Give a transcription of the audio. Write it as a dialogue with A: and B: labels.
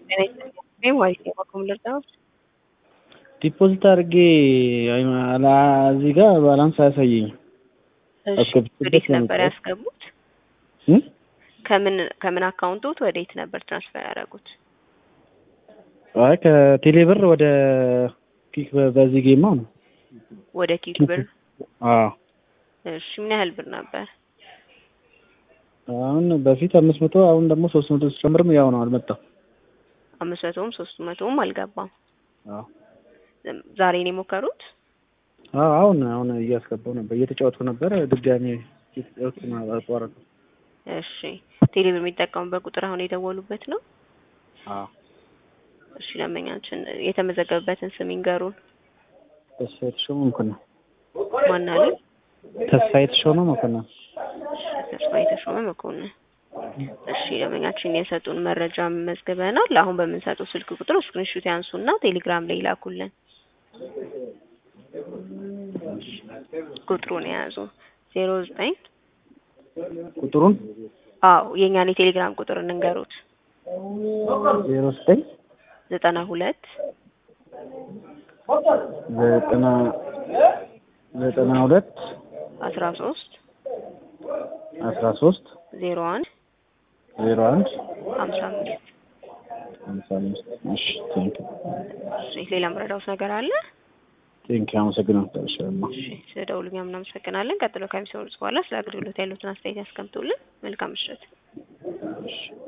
A: ዲፖዚት አድርጌ እዚህ ጋር ባላንስ አያሳየኝም።
B: እሺ ወዴት ነበር ያስገቡት? ከምን አካውንቶት ወዴት ነበር ትራንስፈር ያደረጉት?
A: አይ ከቴሌ ብር ወደ ኪክ በዚህ ጌማ ነው።
B: ወደ ኪክ ብር?
A: አዎ።
B: እሺ ምን ያህል ብር ነበር?
A: አሁን በፊት 500 አሁን ደግሞ 300 ሲጨምርም ያው ነው አልመጣም።
B: 500ም 300ም አልገባም።
A: አዎ።
B: ዛሬ ነው የሞከሩት?
A: አዎ አሁን እያስገባው ነበር እየተጫወትኩ ነበር ድጋሜ እየተጫወትኩ ነው አቋረጥኩ።
B: እሺ ቴሌ ብር የሚጠቀሙበት ቁጥር አሁን የደወሉበት ነው?
A: አዎ።
B: እሺ ለመኛችን የተመዘገበበትን ስም ይንገሩን።
A: ተስፋዬ ተሾመ መኮንን።
B: ማን አለ?
A: ተስፋዬ ተሾመ መኮንን።
B: ተስፋዬ ተሾመ መኮንን። እሺ ለመኛችን የሰጡን መረጃ መዝግበናል። አሁን በምንሰጠው ስልክ ቁጥር ስክሪንሾት ያንሱና ቴሌግራም ላይ ላኩልን። ቁጥሩን ያዙ 09
A: ቁጥሩን?
B: አዎ የኛን የቴሌግራም ቁጥር እንንገሩት።
A: 09
B: 92 13 01
A: 55 እሺ ቴንክ
B: ሌላ መረዳውስ ነገር አለ?
A: ቴንክ አመሰግናለሁ።
B: እሺ ስለደውሉኝ እናመሰግናለን። ቀጥሎ ከሚሰሩት በኋላ ስለ አገልግሎት ያሉትን አስተያየት ያስቀምጡልን። መልካም ምሽት።